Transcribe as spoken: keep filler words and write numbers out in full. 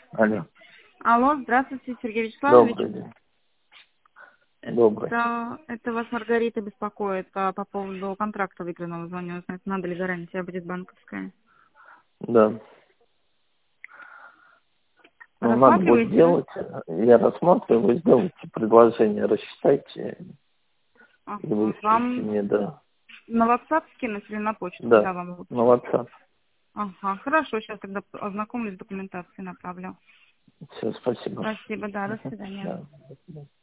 Алло. Алло, здравствуйте, Сергей Вячеславович. Добрый день. Добрый. Это, это вас Маргарита беспокоит а, по поводу контракта выигранного. Звоню узнать, надо ли гарантия будет банковская. Да. Ну, надо будет Рассматриваете, сделать, я рассматриваю, вы сделайте предложение, рассчитайте да? и Ага. вышлите Вам мне, да. на WhatsApp скинуть или на почту, Да, куда вам лучше? на WhatsApp. Ага, хорошо, сейчас тогда ознакомлюсь с документацией, направлю. Все, спасибо. Спасибо, да, до Мгм. свидания. Да.